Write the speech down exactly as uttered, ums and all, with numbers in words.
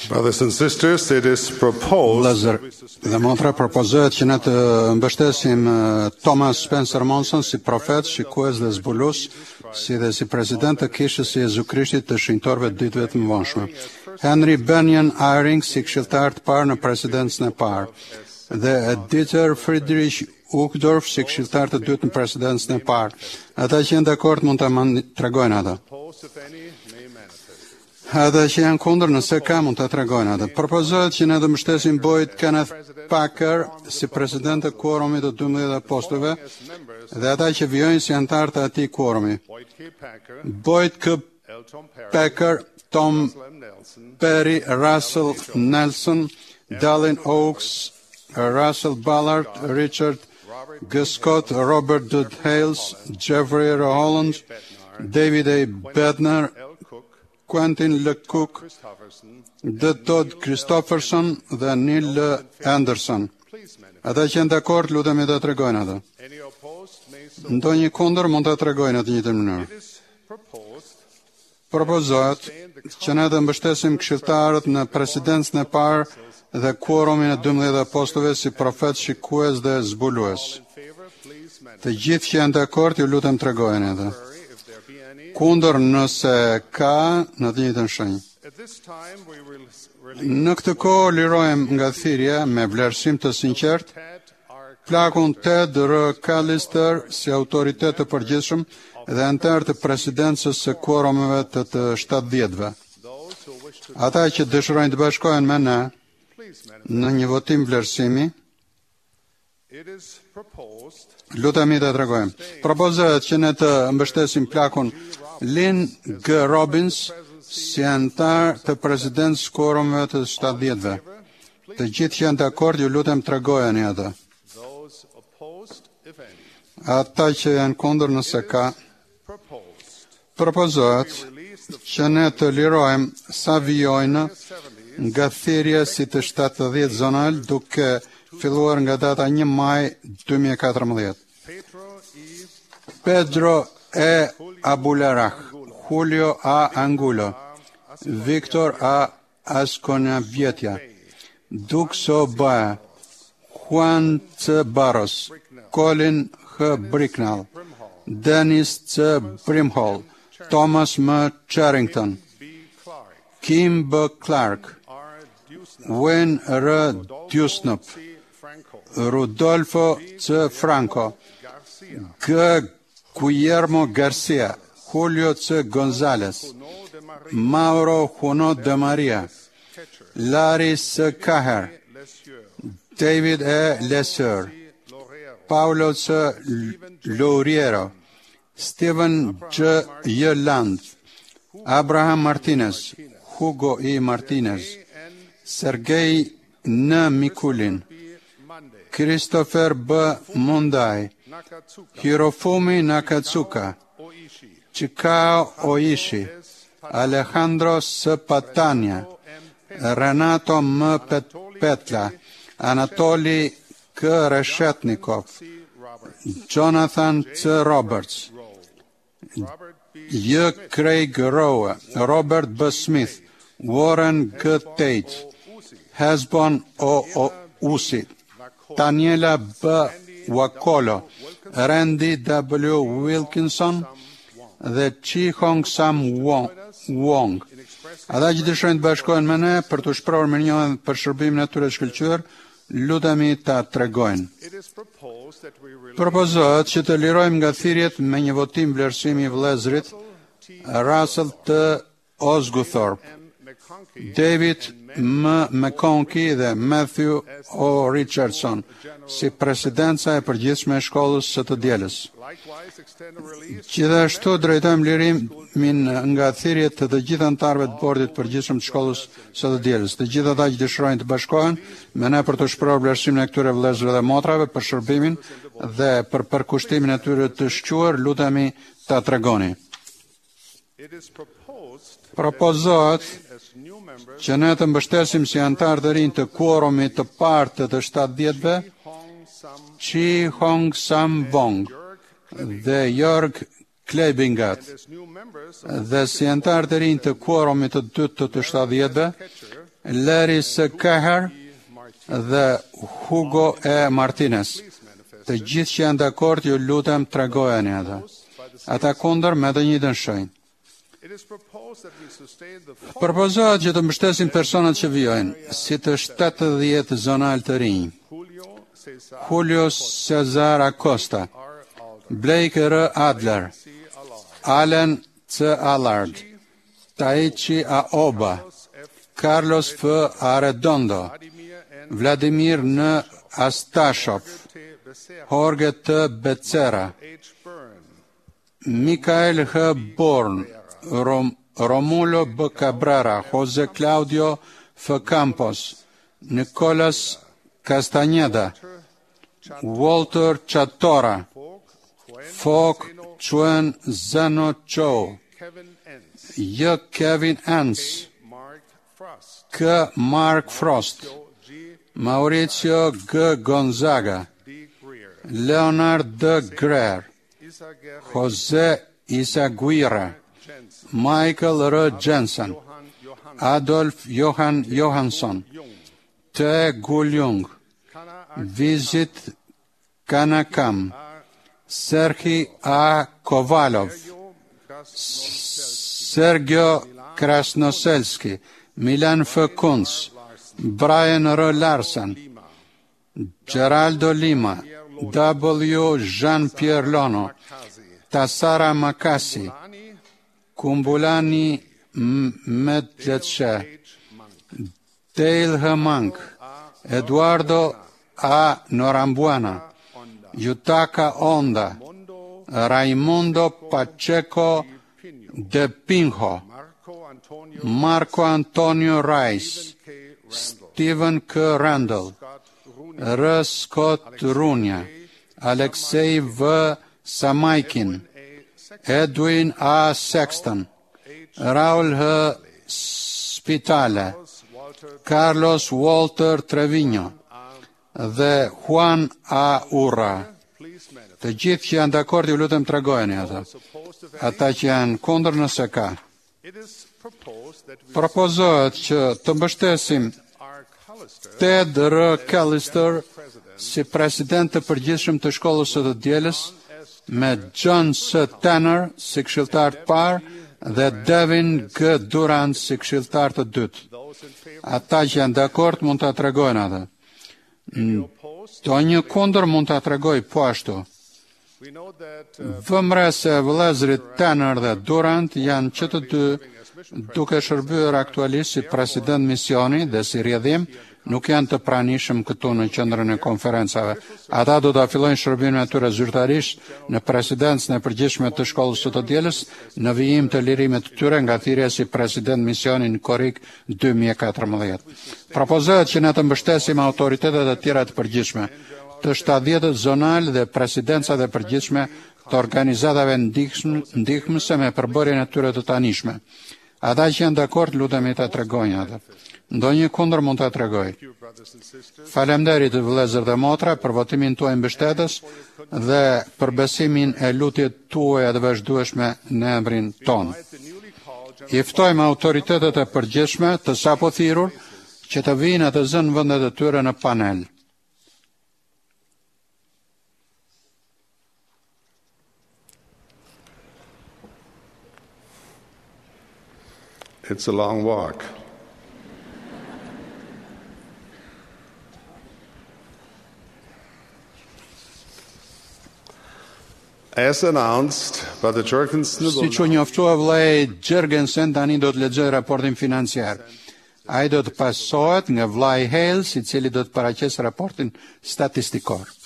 Brothers and sisters, it is proposed Vëllezër dhe motra, propozohet që ne të mbështesim uh, Thomas Spencer Monson si profet, shikues dhe zbulus, si dhe si president të kishës së Jezu Krishtit të shenjtorëve të ditëve të mëvonshme. Henry Benyon Eyring si këshilltar të parë në presidencën e parë dhe Dieter Friedrich Uchtdorf si këshilltar të dytë në presidencën e parë. Ata që janë dakord mund ta tregojnë ata. Ata që janë kundër nëse ka mund ta tregojnë ata. Propozohet që ne të mbështesim Boyd Kenneth Packer si president të quorumit të dymbëdhjetë apostujve dhe ata që vijojnë si anëtar të atij quorumi. Boyd K. Packer, Tom Perry, Russell Nelson, Dallin Oaks, Russell Ballard, Richard G. Scott, Robert D. Hales, Jeffrey R. Holland, David A. Bednar, Quentin L. Cook, D. Todd Christopherson dhe Neil L. Anderson. Ata që janë dakord, lutemi ta tregojnë ata. Ndonjë kundër mund ta tregojnë atë në një mënyrë. Propozohet që ne të mbështesim këshilltarët në presidencën e parë dhe quorumin e dymbëdhjetë apostujve si profet, shikues dhe zbulues. Të gjithë që janë dakord, ju lutem tregojeni ata. Kundër nëse ka në të njëjtën shenjë. Në këtë kohë lirojmë nga thirrja me vlerësim të sinqert plakun Ted R. Callister si autoritet të përgjithshëm dhe anëtar të presidencës së quorumeve të të shtatëdhjetëve. Ata që dëshirojnë të bashkohen me ne në një votim vlerësimi, lutemi ta tregojmë. Propozohet që ne të mbështesim plakun Lynn G. Robbins si anëtar të presidencës së quorumeve të shtatëdhjetëve. Të gjithë që janë dakord, ju lutem tregojeni ata. Ata që janë kundër nëse ka, propozohet që ne të lirojmë sa vijojnë nga thirrja si të shtatëdhjetë zonal duke filluar nga data një maj dy mijë e katërmbëdhjetë. Pedro E. Abularach, Julio A. Angulo, Victor A. Asconavietia, Duxo Ba, Juan C. Barros, Colin H. Bricknell, Dennis C. Brimhall, Thomas M. Charrington, Kim B. Clark, Wayne R. Dusnop, Rudolfo C. Franco, G. Guillermo Garcia, Julio C. Gonzalez, Mauro Juno de Maria, Larry C. Caher, David E. Lesser, Paulo C. Lauriero, Stephen J. Yland, Abraham Martinez, Hugo E. Martinez, Sergei N. Mikulin, Christopher B. Mondai, Hirofumi Nakatsuka, Chikao Oishi, Alejandro S. Patania, Renato M. Petla, Anatoly K. Reshetnikov, Jonathan C. Roberts, J. Craig Rowe, Robert B. Smith, Warren G. Tate, Hezbon O. O. Usi, Daniela B. Wakolo, Randy W. Wilkinson dhe Chi Hong Sam Wong. Wong. Ata që dëshirojnë të bashkohen me ne për të shprehur mirënjohjen për shërbimin e tyre të shkëlqyer, lutemi ta tregojnë. Propozohet që të lirojmë nga thirrjet me një votim vlerësimi i vëllezërit Russell T. Osguthorpe, David M. McConkie dhe Matthew O. Richardson si presidenca e përgjithshme e shkollës së të dielës. Gjithashtu drejtojmë lirimin nga thirrjet të të gjithë anëtarëve të bordit përgjithshëm të shkollës së të dielës. Të gjithë ata që dëshirojnë të bashkohen me ne për të shprehur vlerësimin e këtyre vëllezërve dhe motrave për shërbimin dhe për përkushtimin e tyre të shquar, lutemi ta tregoni. Propozohet që ne të mbështesim si anëtar të rinj të quorumit të parë të të shtatëdhjetëve Chi Hong Sam Wong dhe Jörg Kleibingat dhe si anëtar të rinj të quorumit të dytë të të shtatëdhjetëve Larry S. Caher dhe Hugo E. Martinez. Të gjithë që janë dakord, ju lutem tregojeni ata. Ata kundër me të njëjtën shenjë. Propozohet që të mbështesim personat që vijojnë, si të shtatëdhjetë zonal të rinj: Julio Cesar Acosta, Blake R. Adler, Alan C. Allard, Taichi Aoba, Carlos F. Arredondo, Vladimir N. Astashov, Jorge T. Becerra, Mikael H. Born, Rom, Romulo B. Cabrera, Jose Claudio F. Campos, Nicolas Castañeda, Walter Chatora, Fok Chuen Zano Cho, J. Kevin Ens, K. Mark Frost, Mauricio G. Gonzaga, Leonard D. Greer, Jose Isaguirre, Michael R. Jensen, Adolf Johan Johansson, T. Guljung, Vizit Kanakam, Serhi A. Kovalov, Sergio Krasnoselski, Milan F. Kunz, Brian R. Larsen, Geraldo Lima, W. Jean-Pierre Lono, Tassara Makasi, Kumbulani Medletshe, Dale H. Monk, Eduardo A. Norambuana, Yutaka Onda, Raimundo Pacheco de Pinho, Marco Antonio Rice, Stephen K. Randall, R. Scott Runia, Alexei V. Samaikin, Edwin A. Sexton, Raul H. Spitale, Carlos Walter Trevino dhe Juan A. Urra. Të gjithë që janë dakord, ju lutem tregojeni ata. Ata që janë kundër, nëse ka. Propozohet që të mbështesim Ted R. Callister si president të përgjithshëm të shkollës së të dielës, me John S. Tanner si këshilltar të parë dhe Devin G. Durant si këshilltar të dytë. Ata që janë dakord mund ta tregojnë atë. Do një kundër mund ta tregoj po ashtu. Vëmre se vëllezërit Tanner dhe Durant janë që të dy duke shërbyer aktualisht si president misioni dhe si rrjedhim, nuk janë të pranishëm këtu në qendrën e konferencave. Ata do ta fillojnë shërbimin e tyre zyrtarisht në presidencën e përgjithshme të shkollës së të dielës në vijim të lirimit të tyre nga thirrja si president misioni në Korrik dy mijë e katërmbëdhjetë. Propozohet që ne të mbështesim autoritetet e tjera të përgjithshme, të shtatëdhjetë zonal dhe presidencat e përgjithshme të organizatave ndihmëse me përbërjen e tyre të tanishme. Ata që janë dakord, lutemi ta tregojnë atë. Ndonjë kundër mund ta tregoj. Faleminderit vëllezër dhe motra për votimin tuaj mbështetës dhe për besimin e lutjet tuaja të vazhdueshme në emrin ton. I ftojmë autoritetet e përgjithshme të sapo thirrur që të vinë të zënë vendet e tyre në panel. It's a long walk. As announced by the Jorgensen, Si që njoftua vllai Jørgensen, tani do të lexoj raportin financiar. Ai do të pasohet nga vllai Hales, i cili do të paraqesë raportin statistikor.